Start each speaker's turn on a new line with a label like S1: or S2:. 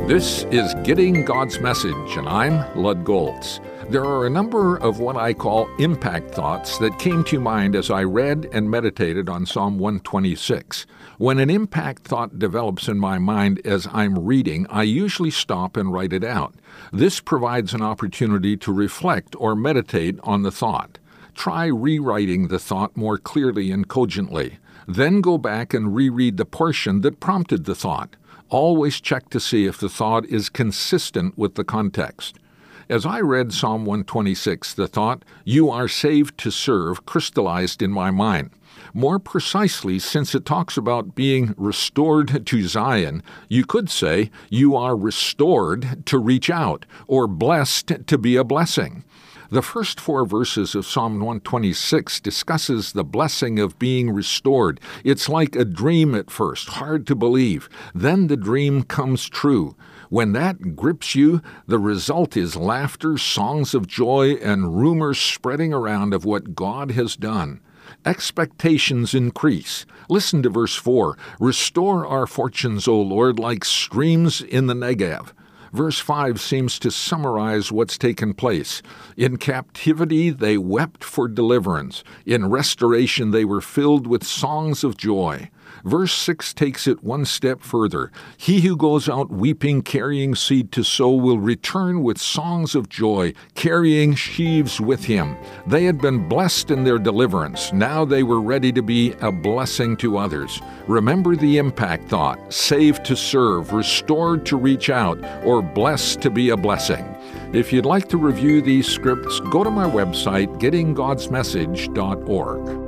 S1: This is Getting God's Message, and I'm Lud Goltz. There are a number of what I call impact thoughts that came to mind as I read and meditated on Psalm 126. When an impact thought develops in my mind as I'm reading, I usually stop and write it out. This provides an opportunity to reflect or meditate on the thought. Try rewriting the thought more clearly and cogently. Then go back and reread the portion that prompted the thought. Always check to see if the thought is consistent with the context. As I read Psalm 126, the thought, "You are saved to serve," crystallized in my mind. More precisely, since it talks about being restored to Zion, you could say, "You are restored to reach out," or "blessed to be a blessing." The first 4 verses of Psalm 126 discusses the blessing of being restored. It's like a dream at first, hard to believe. Then the dream comes true. When that grips you, the result is laughter, songs of joy, and rumors spreading around of what God has done. Expectations increase. Listen to verse 4. "Restore our fortunes, O Lord, like streams in the Negev." Verse 5 seems to summarize what's taken place. In captivity, they wept for deliverance. In restoration, they were filled with songs of joy. Verse 6 takes it one step further. "He who goes out weeping, carrying seed to sow, will return with songs of joy, carrying sheaves with him." They had been blessed in their deliverance. Now they were ready to be a blessing to others. Remember the impact thought: saved to serve, restored to reach out, or blessed to be a blessing. If you'd like to review these scripts, go to my website, gettinggodsmessage.org.